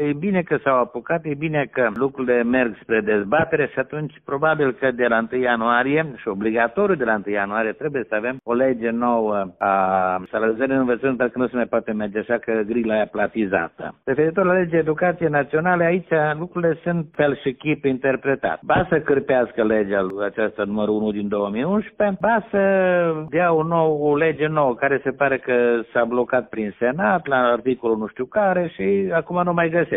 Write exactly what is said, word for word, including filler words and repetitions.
e bine că s-au apucat, e bine că lucrurile merg spre dezbatere și atunci probabil că de la întâi ianuarie și obligatoriu de la întâi ianuarie trebuie să avem o lege nouă a salarizării în învățământ, pentru că nu se mai poate merge așa că grila e platizată. Referitor la legea educației naționale, aici lucrurile sunt fel și chip interpretat. Ba să cârpească legea aceasta numărul unu din două mii unsprezece, ba să dea o, nou, o lege nouă care se pare că s-a blocat prin Senat la articolul nu știu care și acum nu mai găsește.